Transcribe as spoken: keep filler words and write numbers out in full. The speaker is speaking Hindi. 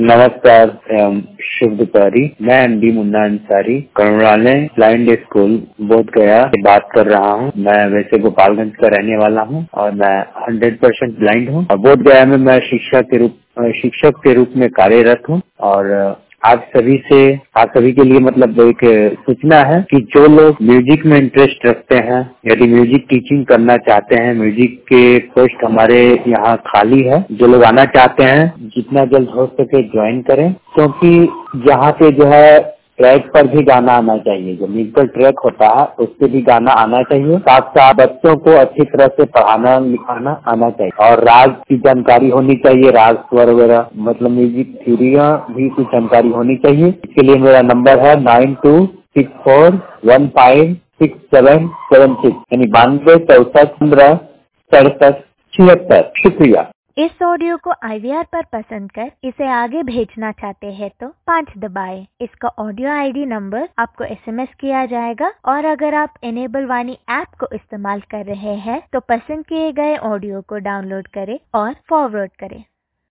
नमस्कार एवं शुभ दोपहरी। मैं MD Munna Ansari Karunalaya blind school Bodh Gaya से बात कर रहा हूँ। मैं वैसे गोपालगंज का रहने वाला हूँ और मैं हंड्रेड परसेंट ब्लाइंड हूँ और बोध गया में मैं शिक्षा के रूप शिक्षक के रूप में कार्यरत हूँ। और आप सभी से आप सभी के लिए मतलब एक सूचना है कि जो लोग म्यूजिक में इंटरेस्ट रखते हैं, यदि म्यूजिक टीचिंग करना चाहते हैं, म्यूजिक के पोस्ट हमारे यहाँ खाली है। जो लोग आना चाहते हैं जितना जल्द हो सके ज्वाइन करें, क्योंकि यहाँ पे जो है ट्रैक पर भी गाना आना चाहिए। जो म्यूजिकल ट्रैक होता है उस पे भी गाना आना चाहिए। साथ साथ बच्चों को अच्छी तरह से पढ़ाना लिखाना आना चाहिए और राग की जानकारी होनी चाहिए, राग स्वर वगैरह मतलब म्यूजिक थ्योरियाँ भी कुछ जानकारी होनी चाहिए। इसके लिए मेरा नंबर है nine two six four one five six seven seven six यानी बानवे चौसठ पंद्रह सड़सठ छिहत्तर। शुक्रिया। इस ऑडियो को आई वी आर पर पसंद कर इसे आगे भेजना चाहते हैं तो पाँच दबाएं। इसका ऑडियो आईडी नंबर आपको एसएमएस किया जाएगा और अगर आप इनेबल वाणी ऐप को इस्तेमाल कर रहे हैं तो पसंद किए गए ऑडियो को डाउनलोड करें और फॉरवर्ड करें।